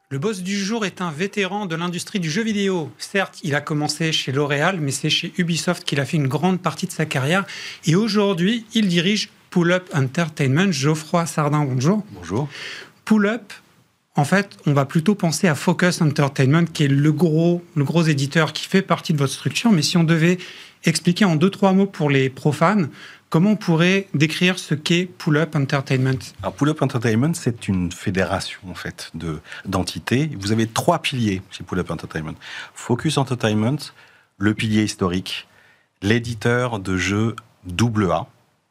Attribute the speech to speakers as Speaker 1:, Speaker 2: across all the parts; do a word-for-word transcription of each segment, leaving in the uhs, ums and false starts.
Speaker 1: Le boss du jour est un vétéran de l'industrie du jeu vidéo. Certes, il a commencé chez L'Oréal, mais c'est chez Ubisoft qu'il a fait une grande partie de sa carrière. Et aujourd'hui, il dirige Pull Up Entertainment. Geoffroy Sardin, bonjour.
Speaker 2: Bonjour.
Speaker 1: Pull Up, en fait, on va plutôt penser à Focus Entertainment, qui est le gros, le gros éditeur qui fait partie de votre structure. Mais si on devait expliquer en deux, trois mots pour les profanes, comment on pourrait décrire ce qu'est Pull Up Entertainment ?
Speaker 2: Alors, Pull Up Entertainment, c'est une fédération en fait de d'entités. Vous avez trois piliers chez Pull Up Entertainment. Focus Entertainment, le pilier historique, l'éditeur de jeux double A.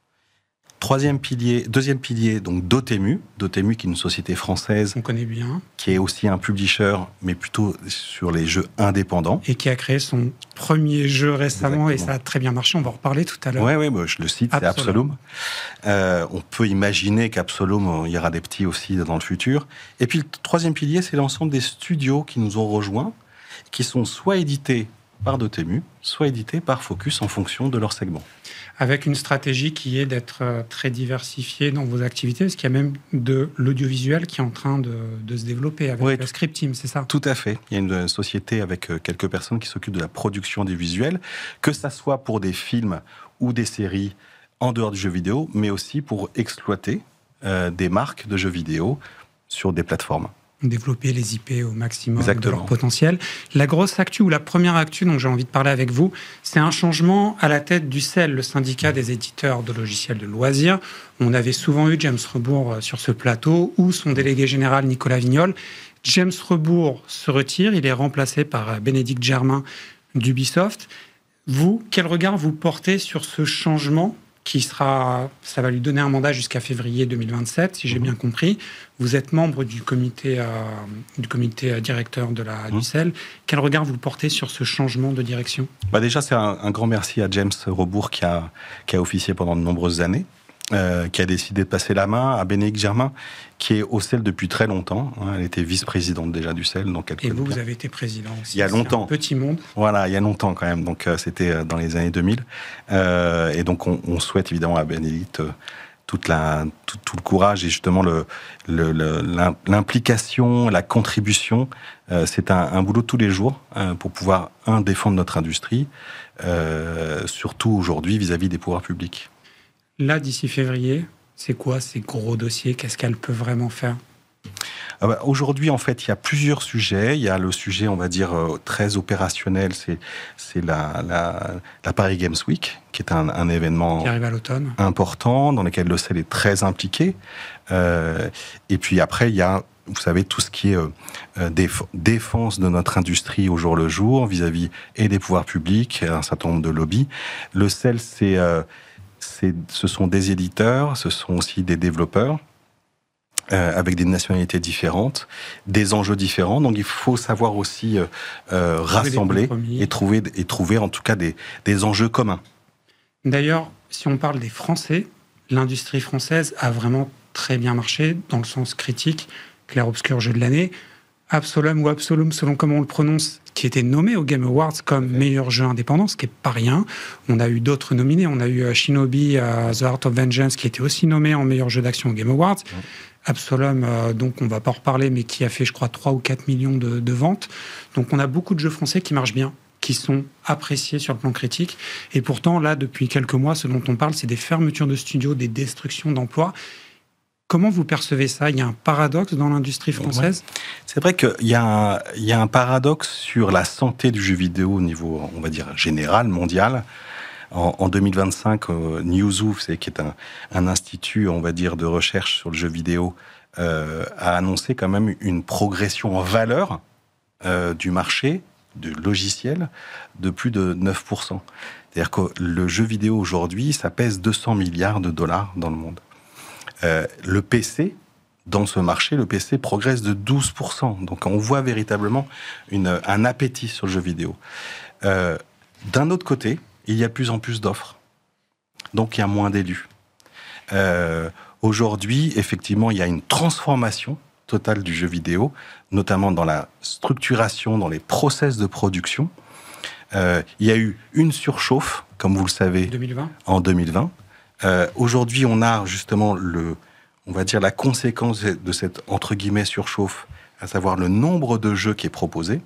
Speaker 2: Troisième pilier, deuxième pilier, donc Dotemu, Dotemu qui est une société française,
Speaker 1: on connaît bien,
Speaker 2: qui est aussi un publisher, mais plutôt sur les jeux indépendants.
Speaker 1: Et qui a créé son premier jeu récemment. Exactement. Et ça a très bien marché, on va en reparler tout à l'heure.
Speaker 2: Oui, ouais, bah, je le cite, Absolum. C'est Absolum. Euh, on peut imaginer qu'Absolum, il y aura des petits aussi dans le futur. Et puis le troisième pilier, c'est l'ensemble des studios qui nous ont rejoints, qui sont soit édités par Dotemu, soit édités par Focus en fonction de leur segment.
Speaker 1: Avec une stratégie qui est d'être très diversifiée dans vos activités, parce qu'il y a même de l'audiovisuel qui est en train de, de se développer avec oui, le Script Team, c'est ça ?
Speaker 2: Tout à fait. Il y a une société avec quelques personnes qui s'occupent de la production des visuels, que ça soit pour des films ou des séries en dehors du jeu vidéo, mais aussi pour exploiter euh, des marques de jeux vidéo sur des plateformes.
Speaker 1: Développer les I P au maximum
Speaker 2: Exactement.
Speaker 1: De leur potentiel. La grosse actu ou la première actu dont j'ai envie de parler avec vous, c'est un changement à la tête du C E L, le syndicat des éditeurs de logiciels de loisirs. On avait souvent eu James Rebourg sur ce plateau ou son délégué général Nicolas Vignol. James Rebourg se retire, il est remplacé par Bénédicte Germain d'Ubisoft. Vous, quel regard vous portez sur ce changement qui sera, ça va lui donner un mandat jusqu'à février deux mille vingt-sept, si j'ai bien compris. Vous êtes membre du comité, euh, du comité directeur de la, du C E L. Quel regard vous portez sur ce changement de direction ?
Speaker 2: Bah déjà, c'est un, un grand merci à James Rebourg qui a, qui a officié pendant de nombreuses années, euh, qui a décidé de passer la main, à Bénédicte Germain, qui est au C E L depuis très longtemps. Elle était vice-présidente déjà du C E L. Donc elle
Speaker 1: Et vous, vous avez été président aussi.
Speaker 2: Il y a longtemps.
Speaker 1: C'est un petit monde.
Speaker 2: Voilà, il y a longtemps quand même. Donc euh, c'était dans les années deux mille. Euh, et donc on, on souhaite évidemment à Bénédicte euh, toute la, tout, tout le courage et justement le, le, le, l'implication, la contribution. Euh, c'est un, un boulot de tous les jours euh, pour pouvoir, un, défendre notre industrie, euh, surtout aujourd'hui vis-à-vis des pouvoirs publics.
Speaker 1: Là, d'ici février, c'est quoi ces gros dossiers ? Qu'est-ce qu'elle peut vraiment faire ?
Speaker 2: Ah bah, aujourd'hui, en fait, il y a plusieurs sujets. Il y a le sujet, on va dire, euh, très opérationnel, c'est, c'est la, la, la Paris Games Week, qui est un, un événement
Speaker 1: qui arrive à l'automne.
Speaker 2: important, dans lequel le C E L est très impliqué. Euh, et puis après, il y a, vous savez, tout ce qui est euh, déf- défense de notre industrie au jour le jour, vis-à-vis et des pouvoirs publics, un certain nombre de lobbies. Le C E L, c'est, euh, c'est, ce sont des éditeurs, ce sont aussi des développeurs, Euh, avec des nationalités différentes, des enjeux différents. Donc il faut savoir aussi euh, euh, rassembler et trouver, et trouver en tout cas des, des enjeux communs.
Speaker 1: D'ailleurs, si on parle des Français, l'industrie française a vraiment très bien marché, dans le sens critique, clair-obscur jeu de l'année. Absolum ou Absolum, selon comment on le prononce, qui était nommé au Game Awards comme meilleur jeu indépendant, ce qui n'est pas rien. On a eu d'autres nominés. On a eu Shinobi, uh, The Art of Vengeance, qui était aussi nommé en meilleur jeu d'action au Game Awards. Ouais. Absolum, euh, donc on ne va pas en reparler, mais qui a fait, je crois, trois ou quatre millions de, de ventes. Donc on a beaucoup de jeux français qui marchent bien, qui sont appréciés sur le plan critique. Et pourtant, là, depuis quelques mois, ce dont on parle, c'est des fermetures de studios, des destructions d'emplois. Comment vous percevez ça ? Il y a un paradoxe dans l'industrie française ?
Speaker 2: Ouais. C'est vrai qu'il y a, un, il y a un paradoxe sur la santé du jeu vidéo au niveau, on va dire, général, mondial. En, en deux mille vingt-cinq, euh, Newzoo, c'est, qui est un, un institut, on va dire, de recherche sur le jeu vidéo, euh, a annoncé quand même une progression en valeur euh, du marché du logiciel de plus de neuf pour cent. C'est-à-dire que le jeu vidéo aujourd'hui, ça pèse deux cents milliards de dollars dans le monde. Euh, le P C, dans ce marché, le P C progresse de douze pour cent. Donc on voit véritablement une, un appétit sur le jeu vidéo. Euh, d'un autre côté, il y a de plus en plus d'offres. Donc il y a moins d'élus. Euh, aujourd'hui, effectivement, il y a une transformation totale du jeu vidéo, notamment dans la structuration, dans les process de production. Euh, il y a eu une surchauffe, comme vous le savez,
Speaker 1: deux mille vingt
Speaker 2: en deux mille vingt. Euh, aujourd'hui, on a justement le, on va dire la conséquence de cette entre guillemets surchauffe à savoir le nombre de jeux qui est proposé.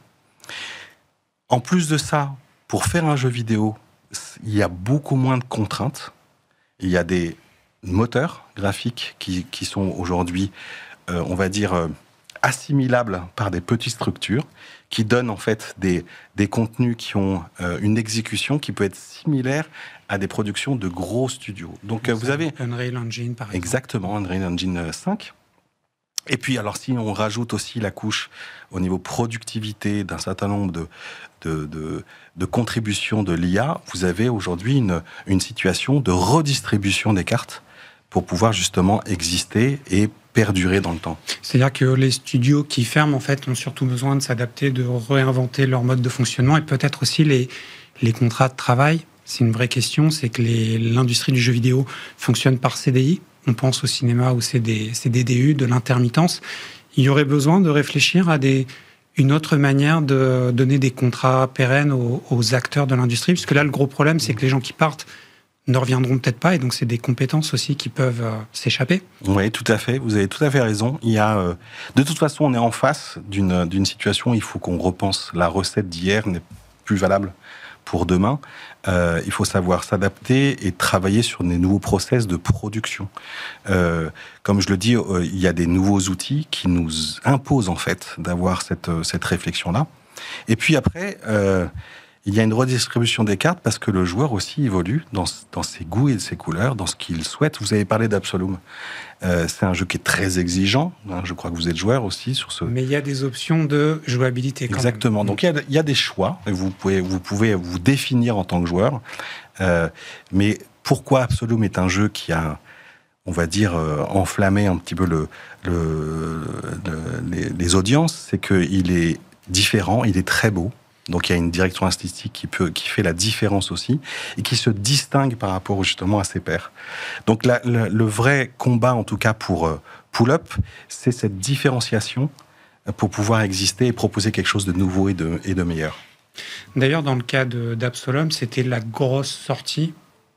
Speaker 2: En plus de ça, pour faire un jeu vidéo, il y a beaucoup moins de contraintes. Il y a des moteurs graphiques qui, qui sont aujourd'hui, euh, on va dire, euh, assimilables par des petites structures, qui donnent en fait des, des contenus qui ont euh, une exécution qui peut être similaire à des productions de gros studios. Donc euh, vous avez
Speaker 1: Unreal Engine, par exemple.
Speaker 2: Exactement, Unreal Engine cinq. Et puis, alors, si on rajoute aussi la couche au niveau productivité d'un certain nombre de, de, de, de contributions de l'I A, vous avez aujourd'hui une, une situation de redistribution des cartes pour pouvoir justement exister et perdurer dans le temps.
Speaker 1: C'est-à-dire que les studios qui ferment, en fait, ont surtout besoin de s'adapter, de réinventer leur mode de fonctionnement et peut-être aussi les, les contrats de travail. C'est une vraie question, c'est que les, l'industrie du jeu vidéo fonctionne par C D I. On pense au cinéma où c'est des, c'est des D U, de l'intermittence. Il y aurait besoin de réfléchir à des, une autre manière de donner des contrats pérennes aux, aux acteurs de l'industrie, puisque là, le gros problème, c'est que les gens qui partent ne reviendront peut-être pas, et donc c'est des compétences aussi qui peuvent euh, s'échapper.
Speaker 2: Oui, tout à fait, vous avez tout à fait raison. Il y a, euh, de toute façon, on est en face d'une, d'une situation où il faut qu'on repense. La recette d'hier n'est plus valable pour demain. Euh, il faut savoir s'adapter et travailler sur des nouveaux process de production. Euh, comme je le dis, euh, il y a des nouveaux outils qui nous imposent en fait d'avoir cette, cette réflexion-là. Et puis après, euh, il y a une redistribution des cartes parce que le joueur aussi évolue dans, dans ses goûts et ses couleurs, dans ce qu'il souhaite. Vous avez parlé d'Absoluum. Euh, c'est un jeu qui est très exigeant. Hein, je crois que vous êtes joueur aussi sur ce.
Speaker 1: Mais il y a des options de jouabilité. Quand
Speaker 2: Exactement.
Speaker 1: même.
Speaker 2: Donc il y, a, il y a des choix. Et vous pouvez, vous pouvez vous définir en tant que joueur. Euh, mais pourquoi Absoluum est un jeu qui a, on va dire, euh, enflammé un petit peu le, le, le, les, les audiences, c'est qu'il est différent, il est très beau. Donc il y a une direction artistique qui peut, qui fait la différence aussi et qui se distingue par rapport justement à ses pairs. Donc la, la, le vrai combat, en tout cas pour euh, Pull Up, c'est cette différenciation pour pouvoir exister et proposer quelque chose de nouveau et de, et de meilleur.
Speaker 1: D'ailleurs, dans le cas de, d'Absoluum, c'était la grosse sortie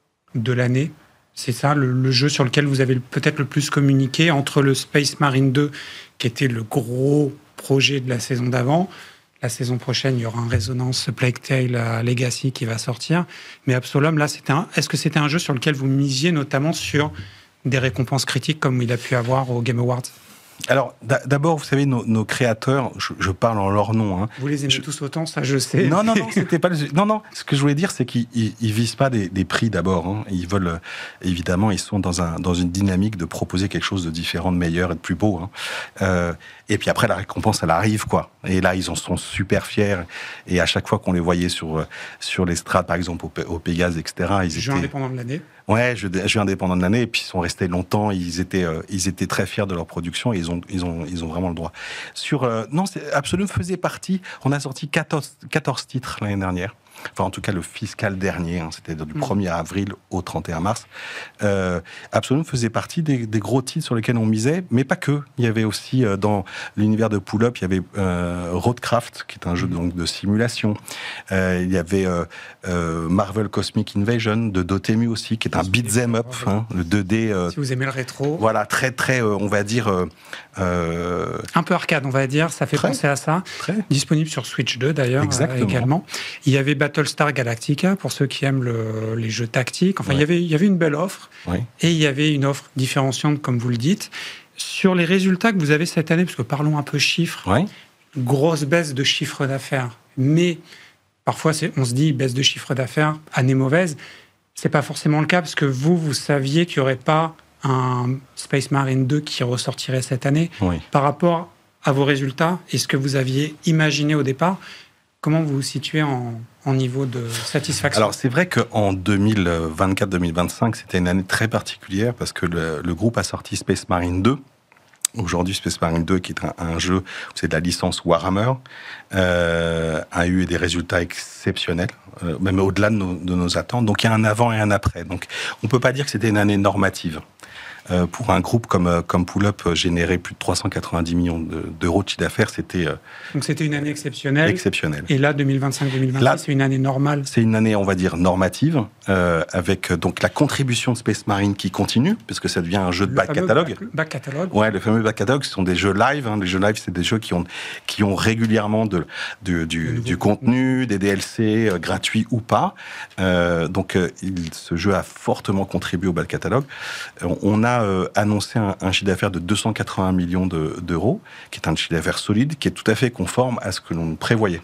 Speaker 1: de l'année. C'est ça, le, le jeu sur lequel vous avez peut-être le plus communiqué entre le Space Marine deux, qui était le gros projet de la saison d'avant. La saison prochaine, il y aura un Résonance Plague Tale Legacy qui va sortir. Mais Absoluum, là, c'était un... est-ce que c'était un jeu sur lequel vous misiez notamment sur des récompenses critiques comme il a pu avoir au Game Awards ?
Speaker 2: Alors, d'abord, vous savez, nos, nos créateurs, je, je parle en leur nom. Hein.
Speaker 1: Vous les aimez
Speaker 2: je...
Speaker 1: tous autant, ça je sais.
Speaker 2: Non, non, non, c'était pas. Le... Non, non. Ce que je voulais dire, c'est qu'ils ils, ils visent pas des, des prix d'abord. Hein. Ils veulent, évidemment, ils sont dans un dans une dynamique de proposer quelque chose de différent, de meilleur et de plus beau. Hein. Euh, et puis après, la récompense, elle arrive, quoi. Et là, ils en sont super fiers. Et à chaque fois qu'on les voyait sur sur les strates, par exemple au, au Pégase, et cetera, ils
Speaker 1: jeu
Speaker 2: étaient.
Speaker 1: indépendant de l'année.
Speaker 2: Ouais, jeu, jeu indépendant de l'année, et puis ils sont restés longtemps, ils étaient, euh, ils étaient très fiers de leur production, et ils ont, ils ont, ils ont vraiment le droit. Sur, euh, non, Absoluum faisait partie, on a sorti quatorze, quatorze titres l'année dernière, enfin en tout cas le fiscal dernier, hein, c'était du premier avril au trente et un mars. Euh, Absoluum faisait partie des, des gros titres sur lesquels on misait, mais pas que. Il y avait aussi, euh, dans l'univers de Pull Up, il y avait euh, Roadcraft, qui est un jeu donc, de simulation. Euh, il y avait euh, euh, Marvel Cosmic Invasion, de Dotemu aussi, qui est un beat'em up, hein, le deux D. Euh,
Speaker 1: si vous aimez le rétro.
Speaker 2: Voilà, très, très, euh, on va dire... Euh, euh,
Speaker 1: un peu arcade, on va dire, ça fait
Speaker 2: très,
Speaker 1: penser à ça.
Speaker 2: Très.
Speaker 1: Disponible sur Switch deux, d'ailleurs, euh, également. Il y avait Battlestar Galactica, pour ceux qui aiment le, les jeux tactiques. Enfin, ouais. il, y avait, il y avait une belle offre.
Speaker 2: Ouais.
Speaker 1: Et il y avait une offre différenciante, comme vous le dites. Sur les résultats que vous avez cette année, parce que parlons un peu chiffres,
Speaker 2: ouais.
Speaker 1: grosse baisse de chiffre d'affaires. Mais parfois, c'est, on se dit, baisse de chiffre d'affaires, année mauvaise. C'est pas forcément le cas, parce que vous, vous saviez qu'il n'y aurait pas un Space Marine deux qui ressortirait cette année.
Speaker 2: Oui.
Speaker 1: Par rapport à vos résultats et ce que vous aviez imaginé au départ, comment vous vous situez en, en niveau de satisfaction ?
Speaker 2: Alors, c'est vrai qu'en deux mille vingt-quatre deux mille vingt-cinq, c'était une année très particulière parce que le, le groupe a sorti Space Marine deux. Aujourd'hui, Space Marine deux, qui est un, un jeu où c'est de la licence Warhammer, euh, a eu des résultats exceptionnels, euh, même au-delà de nos, de nos attentes. Donc, il y a un avant et un après. Donc, on ne peut pas dire que c'était une année normative. Euh, pour un groupe comme, comme Pull-Up, euh, générer plus de trois cent quatre-vingt-dix millions de, d'euros de chiffre d'affaires, c'était... Euh,
Speaker 1: Donc c'était une année exceptionnelle.
Speaker 2: Exceptionnelle.
Speaker 1: Et là, deux mille vingt-cinq deux mille vingt-six, c'est une année normale.
Speaker 2: C'est une année, on va dire, normative, euh, avec euh, donc la contribution de Space Marine qui continue, puisque ça devient un jeu de
Speaker 1: Le
Speaker 2: back catalogue.
Speaker 1: Back, back catalogue.
Speaker 2: Ouais, le fameux back catalogue, ce sont des jeux live. Hein. Les jeux live, c'est des jeux qui ont, qui ont régulièrement de, de, du, du contenu, des D L C, euh, gratuits ou pas. Euh, donc, euh, il, ce jeu a fortement contribué au back catalogue. Euh, on a euh, annoncé un, un chiffre d'affaires de deux cent quatre-vingts millions de, d'euros, qui est un chiffre d'affaires solide, qui est tout à fait conforme à ce que l'on prévoyait.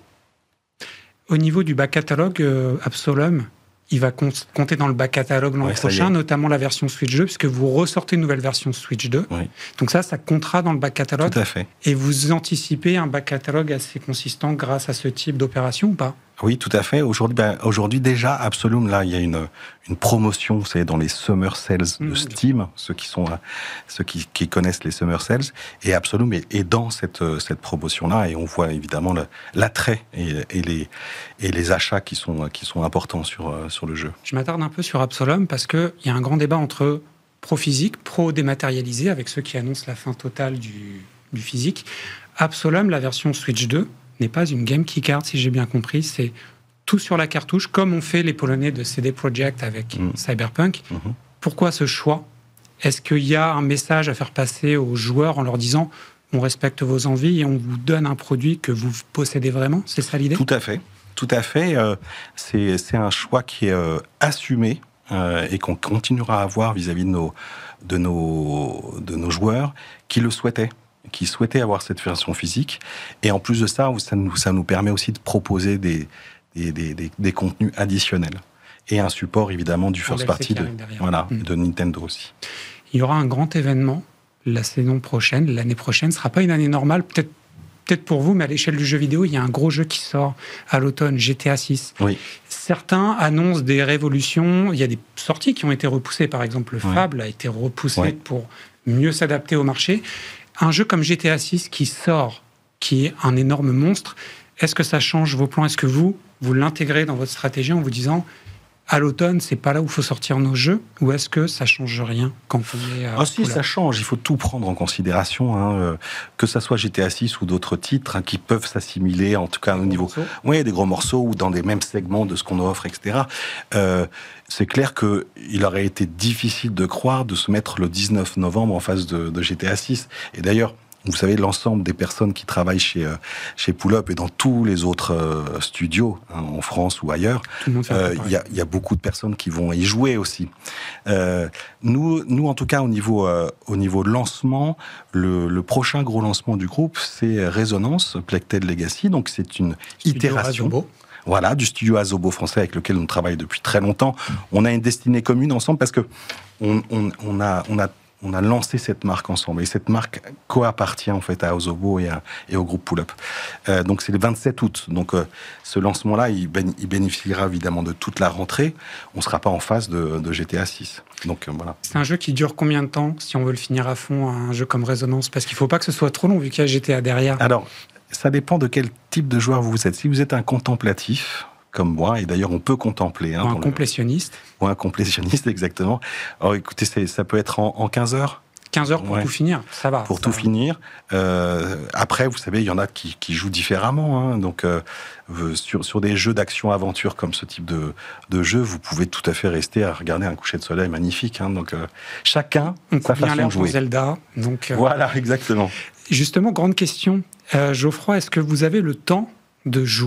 Speaker 1: Au niveau du back catalogue, euh, Absolum, il va compter dans le back catalogue l'an
Speaker 2: ouais,
Speaker 1: prochain, notamment la version Switch deux, puisque vous ressortez une nouvelle version Switch deux.
Speaker 2: Oui.
Speaker 1: Donc ça, ça comptera dans le back catalogue.
Speaker 2: Tout à fait.
Speaker 1: Et vous anticipez un back catalogue assez consistant grâce à ce type d'opération ou pas ?
Speaker 2: Oui, tout à fait. Aujourd'hui, ben, aujourd'hui déjà, Absolum, là, il y a une, une promotion, vous savez, dans les Summer Sales de mmh. Steam, ceux qui sont, ceux qui, qui connaissent les Summer Sales, et Absolum est, est dans cette, cette promotion-là, et on voit évidemment le, l'attrait et, et, les, et les achats qui sont, qui sont importants sur, sur le jeu.
Speaker 1: Je m'attarde un peu sur Absolum parce qu'il y a un grand débat entre pro physique, pro dématérialisé, avec ceux qui annoncent la fin totale du, du physique. Absolum, la version Switch deux, n'est pas une game key card, si j'ai bien compris. C'est tout sur la cartouche, comme ont fait les Polonais de C D Projekt avec mmh. Cyberpunk. Mmh. Pourquoi ce choix ? Est-ce qu'il y a un message à faire passer aux joueurs en leur disant « on respecte vos envies et on vous donne un produit que vous possédez vraiment » ? C'est ça l'idée ?
Speaker 2: Tout à fait. Tout à fait. Euh, c'est, c'est un choix qui est euh, assumé euh, et qu'on continuera à avoir vis-à-vis de nos, de nos, de nos joueurs qui le souhaitaient. qui souhaitaient avoir cette version physique. Et en plus de ça, ça nous, ça nous permet aussi de proposer des, des, des, des, des contenus additionnels. Et un support, évidemment, du first party de, voilà, mmh. de Nintendo aussi.
Speaker 1: Il y aura un grand événement la saison prochaine, l'année prochaine. Ce ne sera pas une année normale, peut-être, peut-être pour vous, mais à l'échelle du jeu vidéo, il y a un gros jeu qui sort à l'automne, G T A six.
Speaker 2: Oui.
Speaker 1: Certains annoncent des révolutions. Il y a des sorties qui ont été repoussées. Par exemple, le ouais. Fable a été repoussé ouais. pour mieux s'adapter au marché. Un jeu comme G T A six qui sort, qui est un énorme monstre, est-ce que ça change vos plans ? Est-ce que vous, vous l'intégrez dans votre stratégie en vous disant à l'automne, c'est pas là où il faut sortir nos jeux ? Ou est-ce que ça change rien quand on est à
Speaker 2: Ah si, ça change. Il faut tout prendre en considération, hein, euh, que ça soit G T A six ou d'autres titres hein, qui peuvent s'assimiler, en tout cas au niveau, oui, des gros morceaux ou dans des mêmes segments de ce qu'on offre, et cetera. Euh, c'est clair que il aurait été difficile de croire de se mettre le dix-neuf novembre en face de, de G T A six. Et d'ailleurs, vous savez, l'ensemble des personnes qui travaillent chez, euh, chez Pull-Up et dans tous les autres euh, studios, hein, en France ou ailleurs, il euh, y, a, y a beaucoup de personnes qui vont y jouer aussi. Euh, nous, nous, en tout cas, au niveau, euh, au niveau lancement, le, le prochain gros lancement du groupe, c'est Résonance, Plected Legacy. Donc, c'est une Studio itération. Asobo. Voilà, du studio Asobo français avec lequel on travaille depuis très longtemps. On a une destinée commune ensemble parce que on, on, on a... On a On a lancé cette marque ensemble. Et cette marque co-appartient en fait à Asobo et, à, et au groupe Pull-Up. Euh, donc c'est le vingt-sept août. Donc euh, ce lancement-là, il, béni- il bénéficiera évidemment de toute la rentrée. On ne sera pas en face de, de G T A six. Donc euh, voilà.
Speaker 1: C'est un jeu qui dure combien de temps si on veut le finir à fond, un jeu comme Résonance ? Parce qu'il ne faut pas que ce soit trop long vu qu'il y a G T A derrière.
Speaker 2: Alors, ça dépend de quel type de joueur vous êtes. Si vous êtes un contemplatif, comme moi, et d'ailleurs on peut contempler. Hein,
Speaker 1: ou un complétionniste.
Speaker 2: Le... Ou un complétionniste, exactement. Alors écoutez, c'est, ça peut être en, en quinze heures.
Speaker 1: quinze heures pour ouais. tout finir, ça va.
Speaker 2: Pour
Speaker 1: ça
Speaker 2: tout
Speaker 1: va.
Speaker 2: finir. Euh, après, vous savez, il y en a qui, qui jouent différemment. Hein, donc, euh, sur, sur des jeux d'action-aventure comme ce type de, de jeu, vous pouvez tout à fait rester à regarder un coucher de soleil magnifique. Hein, donc, euh, chacun
Speaker 1: on
Speaker 2: sa façon de jouer.
Speaker 1: Zelda. Donc, euh...
Speaker 2: Voilà, exactement.
Speaker 1: Justement, grande question. Euh, Geoffroy, est-ce que vous avez le temps de jouer ?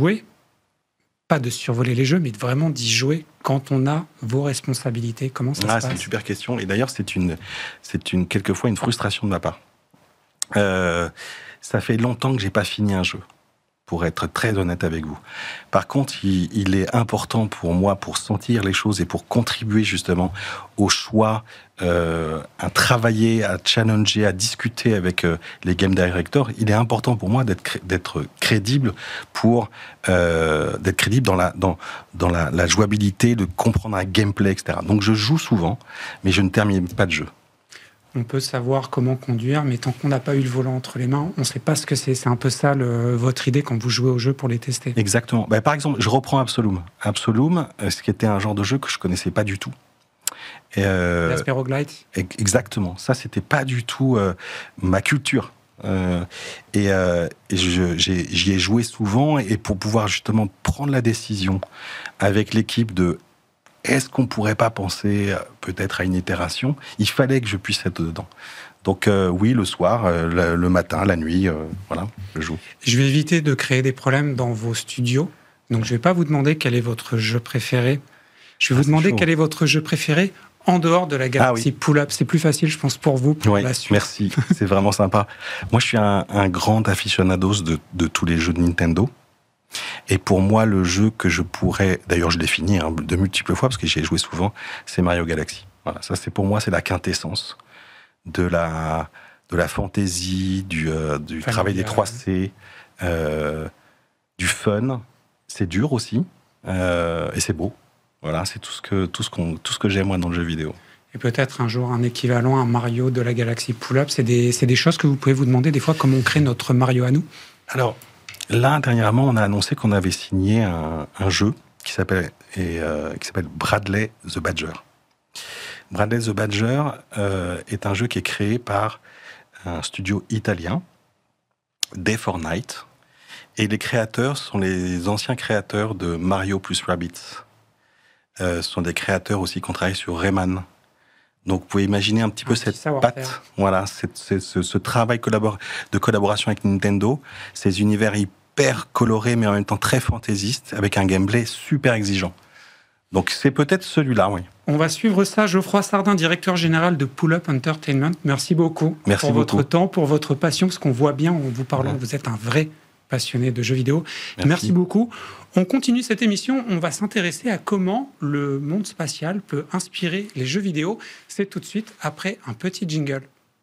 Speaker 1: Pas de survoler les jeux, mais de vraiment d'y jouer quand on a vos responsabilités. Comment ça
Speaker 2: ah,
Speaker 1: se passe ?
Speaker 2: C'est une super question. Et d'ailleurs, c'est une, c'est une, quelquefois une frustration de ma part. Euh, ça fait longtemps que j'ai pas fini un jeu, pour être très honnête avec vous. Par contre, il, il est important pour moi, pour sentir les choses et pour contribuer justement au choix, euh, à travailler, à challenger, à discuter avec euh, les game directors. Il est important pour moi d'être, d'être crédible pour euh, d'être crédible dans la dans dans la, la jouabilité, de comprendre un gameplay, et cetera. Donc je joue souvent, mais je ne termine pas de jeu.
Speaker 1: On peut savoir comment conduire, mais tant qu'on n'a pas eu le volant entre les mains, on ne sait pas ce que c'est. C'est un peu ça le, votre idée quand vous jouez au jeu pour les tester.
Speaker 2: Exactement. Bah, par exemple, je reprends Absolum. Absolum, ce qui était un genre de jeu que je ne connaissais pas du tout. Euh,
Speaker 1: L'aspect roguelite.
Speaker 2: Exactement. Ça, c'était pas du tout euh, ma culture. Euh, et euh, et je, j'ai, j'y ai joué souvent, et pour pouvoir justement prendre la décision avec l'équipe de est-ce qu'on pourrait pas penser peut-être à une itération, il fallait que je puisse être dedans. Donc euh, oui, le soir, euh, le, le matin, la nuit, euh, voilà, je joue.
Speaker 1: Je vais éviter de créer des problèmes dans vos studios, donc je vais pas vous demander quel est votre jeu préféré. Je vais
Speaker 2: Ah,
Speaker 1: vous demander
Speaker 2: chaud.
Speaker 1: quel est votre jeu préféré en dehors de la galaxie
Speaker 2: ah, oui.
Speaker 1: Pull-Up. C'est plus facile, je pense, pour vous, pour
Speaker 2: Oui,
Speaker 1: la suite.
Speaker 2: merci, c'est vraiment sympa. Moi, je suis un, un grand aficionados de, de tous les jeux de Nintendo. Et pour moi, le jeu que je pourrais... D'ailleurs, je l'ai fini hein, de multiples fois, parce que j'y ai joué souvent, c'est Mario Galaxy. Voilà, ça, c'est pour moi, c'est la quintessence de la, de la fantaisie, du, euh, du
Speaker 1: Familial.
Speaker 2: travail des trois C, euh, du fun. C'est dur aussi, euh, et c'est beau. Voilà, c'est tout ce que, tout ce qu'on, tout ce que j'aime, moi, dans le jeu vidéo.
Speaker 1: Et peut-être un jour un équivalent, un Mario de la galaxie Pull-Up. C'est des, c'est des choses que vous pouvez vous demander des fois, comment on crée notre Mario à nous.
Speaker 2: Alors, là, dernièrement, on a annoncé qu'on avait signé un, un jeu qui s'appelle, et, euh, qui s'appelle Bradley the Badger. Bradley the Badger euh, est un jeu qui est créé par un studio italien, Day for Night. Et les créateurs sont les anciens créateurs de Mario plus Rabbids. Euh, ce sont des créateurs aussi qui ont travaillé sur Rayman. Donc vous pouvez imaginer un petit peu
Speaker 1: Un
Speaker 2: cette
Speaker 1: petit savoir-faire.
Speaker 2: patte, voilà, cette, cette, ce, ce travail collabor- de collaboration avec Nintendo, ces univers hyper colorés mais en même temps très fantaisistes, avec un gameplay super exigeant. Donc c'est peut-être celui-là, oui.
Speaker 1: On va suivre ça. Geoffroy Sardin, directeur général de Pull-Up Entertainment. Merci beaucoup
Speaker 2: Merci
Speaker 1: pour
Speaker 2: beaucoup.
Speaker 1: votre temps, pour votre passion, parce qu'on voit bien en vous parlant,
Speaker 2: Ouais.
Speaker 1: vous êtes un vrai passionné de jeux vidéo. Merci.
Speaker 2: Merci.
Speaker 1: beaucoup. On continue cette émission. On va s'intéresser à comment le monde spatial peut inspirer les jeux vidéo. C'est tout de suite après un petit jingle.